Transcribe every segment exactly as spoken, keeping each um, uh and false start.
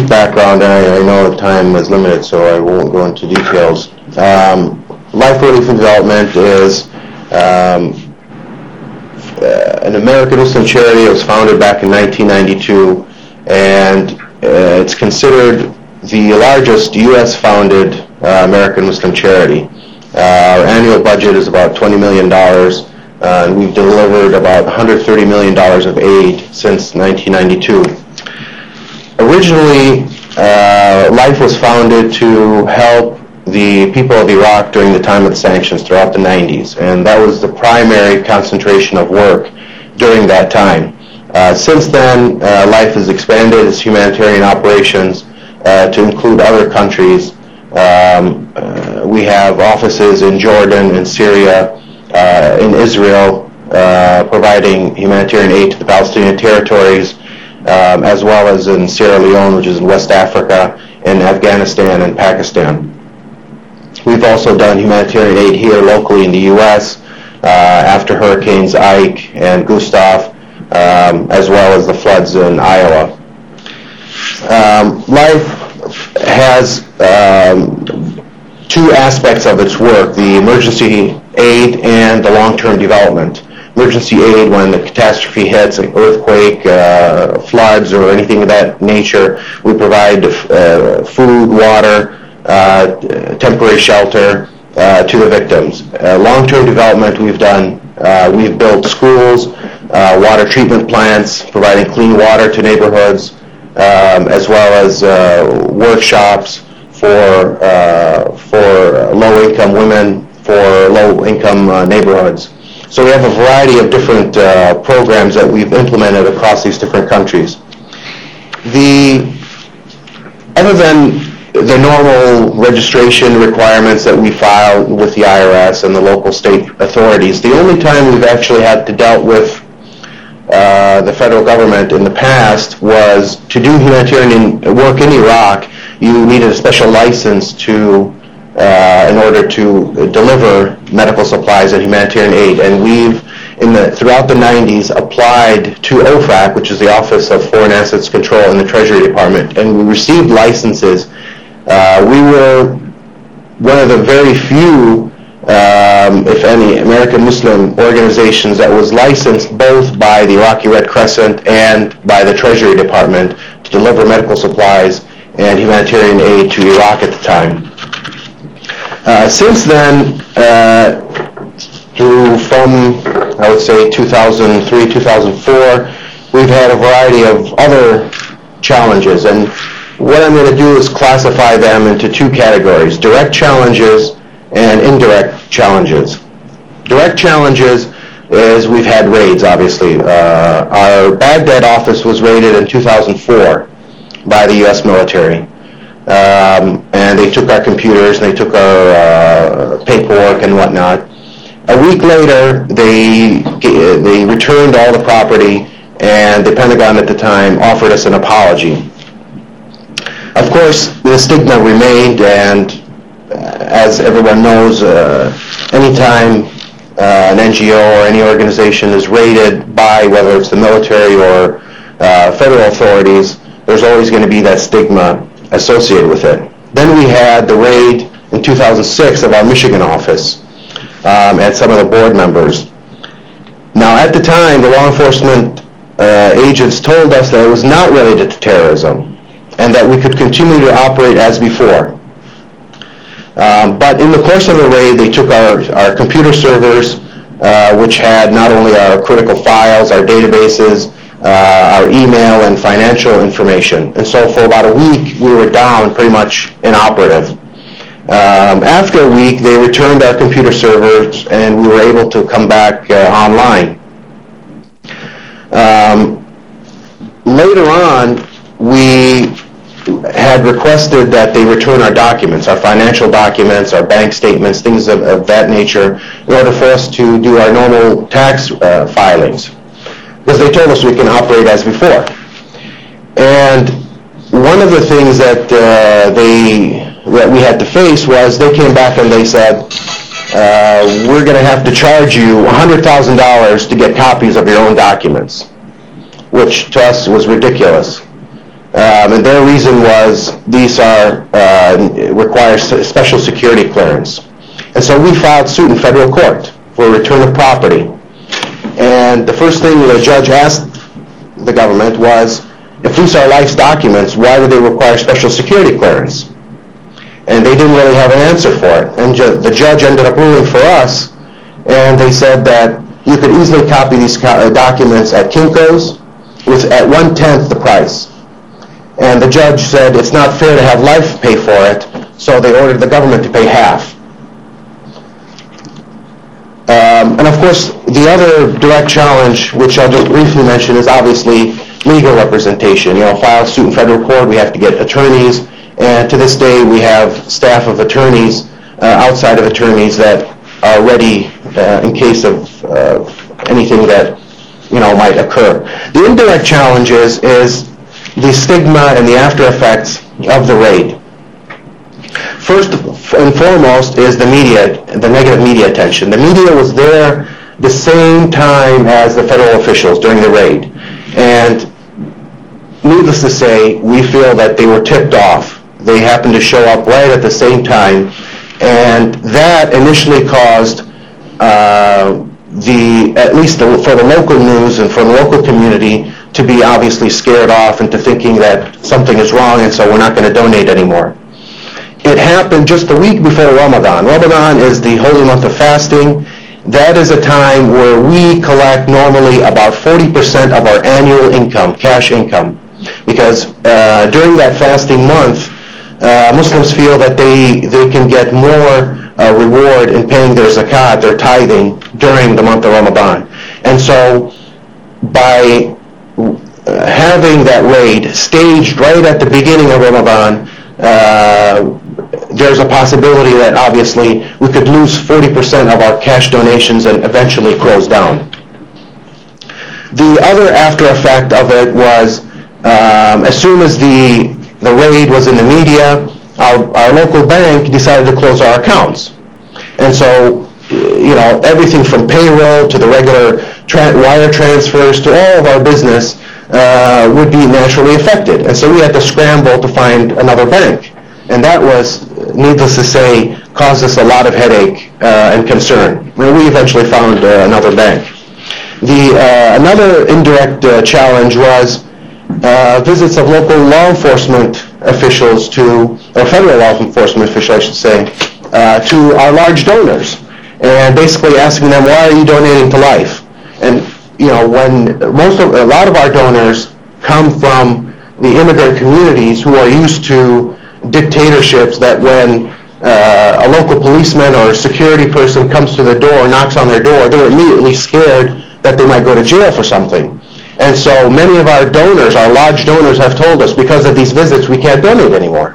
background, and I, I know the time is limited, so I won't go into details. Um, Life Relief and Development is um, uh, an American Muslim charity. It was founded back in nineteen ninety-two, and uh, it's considered the largest U S founded uh, American Muslim charity. Uh, our annual budget is about twenty million dollars, uh, and we've delivered about one hundred thirty million dollars of aid since nineteen ninety-two. Originally, uh, Life was founded to help the people of Iraq during the time of the sanctions throughout the nineties, and that was the primary concentration of work during that time. Uh, since then, uh, Life has expanded its humanitarian operations uh, to include other countries. Um, uh, we have offices in Jordan, in Syria, uh, in Israel, uh, providing humanitarian aid to the Palestinian territories, um, as well as in Sierra Leone, which is in West Africa, in Afghanistan and Pakistan. We've also done humanitarian aid here locally in the U S uh, after Hurricanes Ike and Gustav, um, as well as the floods in Iowa. Um, Life has um, two aspects of its work: the emergency aid and the long-term development. Emergency aid, when the catastrophe hits, an earthquake, uh, floods, or anything of that nature, we provide uh, food, water, uh, temporary shelter uh, to the victims. Uh, long-term development, we've done, uh, we've built schools, uh, water treatment plants, providing clean water to neighborhoods, um, as well as uh, workshops for uh, for low-income women, for low-income uh, neighborhoods. So we have a variety of different uh, programs that we've implemented across these different countries. The other than the normal registration requirements that we file with the I R S and the local state authorities, the only time we've actually had to deal with uh, the federal government in the past was to do humanitarian work in Iraq. You needed a special license to Uh, in order to deliver medical supplies and humanitarian aid, and we've, in the throughout the nineties, applied to O F A C, which is the Office of Foreign Assets Control in the Treasury Department, and we received licenses. Uh, we were one of the very few, um, if any, American Muslim organizations that was licensed both by the Iraqi Red Crescent and by the Treasury Department to deliver medical supplies and humanitarian aid to Iraq at the time. Uh, since then, uh, through from, I would say, two thousand three, two thousand four, we've had a variety of other challenges. And what I'm going to do is classify them into two categories: direct challenges and indirect challenges. Direct challenges is we've had raids, obviously. Uh, our Baghdad office was raided in two thousand four by the U S military. Um, and they took our computers, and they took our uh, paperwork and whatnot. A week later, they they returned all the property, and the Pentagon at the time offered us an apology. Of course, the stigma remained, and uh, as everyone knows, uh, anytime uh, an N G O or any organization is raided by, whether it's the military or uh, federal authorities, there's always going to be that stigma associated with it. Then we had the raid in two thousand six of our Michigan office um, and some of the board members. Now, at the time, the law enforcement uh, agents told us that it was not related to terrorism and that we could continue to operate as before. Um, but in the course of the raid, they took our, our computer servers, uh, which had not only our critical files, our databases, Uh, our email and financial information. And so for about a week, we were down, pretty much inoperative. Um, after a week, they returned our computer servers, and we were able to come back uh, online. Um, later on, we had requested that they return our documents, our financial documents, our bank statements, things of, of that nature, in order for us to do our normal tax uh, filings, because they told us we can operate as before. And one of the things that uh, they that we had to face was they came back and they said, uh, we're going to have to charge you one hundred thousand dollars to get copies of your own documents, which to us was ridiculous. Um, and their reason was these are uh, require special security clearance. And so we filed suit in federal court for return of property. And the first thing the judge asked the government was, if these are life's documents, why do they require special security clearance? And they didn't really have an answer for it. And ju- the judge ended up ruling for us, and they said that you could easily copy these co- documents at Kinko's with at one-tenth the price. And the judge said it's not fair to have life pay for it, so they ordered the government to pay half. Um, and of course, the other direct challenge, which I'll just briefly mention, is obviously legal representation. You know, file a suit in federal court, we have to get attorneys, and to this day we have staff of attorneys, uh, outside of attorneys, that are ready uh, in case of uh, anything that, you know, might occur. The indirect challenge is, is the stigma and the after effects of the raid. First and foremost is the media, the negative media attention. The media was there the same time as the federal officials during the raid. And needless to say, we feel that they were tipped off. They happened to show up right at the same time. And that initially caused uh, the, at least the, for the local news and for the local community, to be obviously scared off into thinking that something is wrong and so we're not going to donate anymore. It happened just a week before Ramadan. Ramadan is the holy month of fasting. That is a time where we collect normally about forty percent of our annual income, cash income. Because uh, during that fasting month, uh, Muslims feel that they, they can get more uh, reward in paying their zakat, their tithing, during the month of Ramadan. And so by uh, having that raid staged right at the beginning of Ramadan, uh, there's a possibility that obviously we could lose forty percent of our cash donations and eventually close down. The other after effect of it was, um, as soon as the, the raid was in the media, our, our local bank decided to close our accounts. And so, you know, everything from payroll to the regular tra- wire transfers to all of our business uh, would be naturally affected. And so we had to scramble to find another bank. And that was, needless to say, caused us a lot of headache uh, and concern. And we eventually found uh, another bank. The uh, another indirect uh, challenge was uh, visits of local law enforcement officials to, or federal law enforcement officials, I should say, uh, to our large donors, and basically asking them, why are you donating to life? And you know, when most of, a lot of our donors come from the immigrant communities who are used to dictatorships, that when uh, a local policeman or a security person comes to the door, knocks on their door, they're immediately scared that they might go to jail for something. And so many of our donors, our large donors, have told us, because of these visits, we can't donate anymore.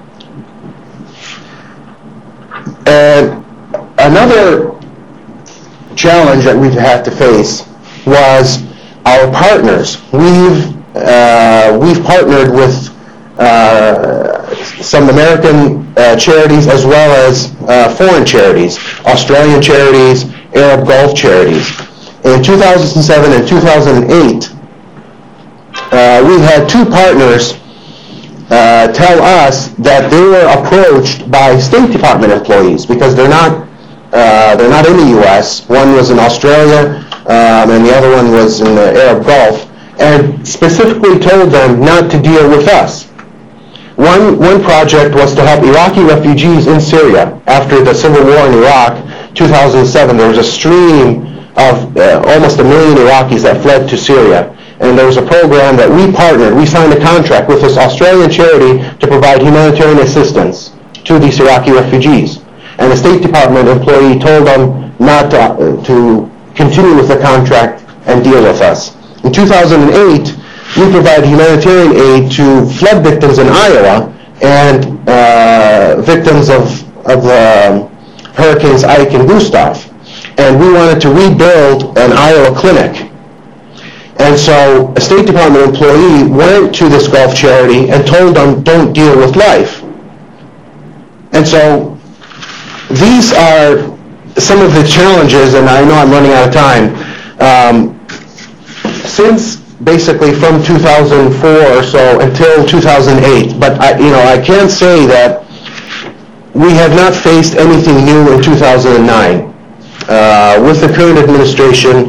And another challenge that we've had to face was our partners. We've uh, we've partnered with uh, some American uh, charities as well as uh, foreign charities, Australian charities, Arab Gulf charities. In two thousand seven and two thousand eight, uh, we had two partners uh, tell us that they were approached by State Department employees because they're not uh, they're not in the U S. One was in Australia, um, and the other one was in the Arab Gulf, and specifically told them not to deal with us. One, one project was to help Iraqi refugees in Syria. After the civil war in Iraq, two thousand seven, there was a stream of uh, almost a million Iraqis that fled to Syria. And there was a program that we partnered, we signed a contract with this Australian charity to provide humanitarian assistance to these Iraqi refugees. And the State Department employee told them not to, uh, to continue with the contract and deal with us. In two thousand eight, we provided humanitarian aid to flood victims in Iowa and uh, victims of, of uh, Hurricanes Ike and Gustav. And we wanted to rebuild an Iowa clinic. And so a State Department employee went to this Gulf charity and told them, don't deal with life. And so these are some of the challenges, and I know I'm running out of time. Um, since basically from two thousand four or so until two thousand eight. But I, you know, I can say that we have not faced anything new in two thousand nine. Uh, with the current administration,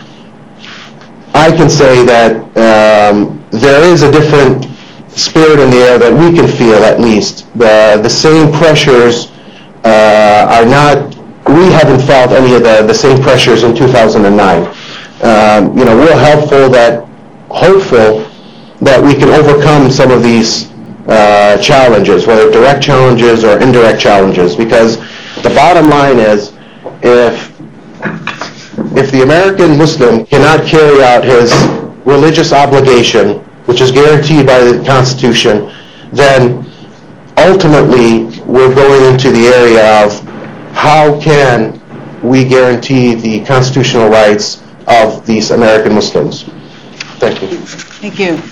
I can say that um, there is a different spirit in the air that we can feel, at least. The, the same pressures uh, are not, we haven't felt any of the, the same pressures in two thousand nine. Um, you know, we're helpful that, hopeful that we can overcome some of these uh, challenges, whether direct challenges or indirect challenges, because the bottom line is, if if the American Muslim cannot carry out his religious obligation, which is guaranteed by the Constitution, then ultimately we're going into the area of how can we guarantee the constitutional rights of these American Muslims. Thank you. Thank you.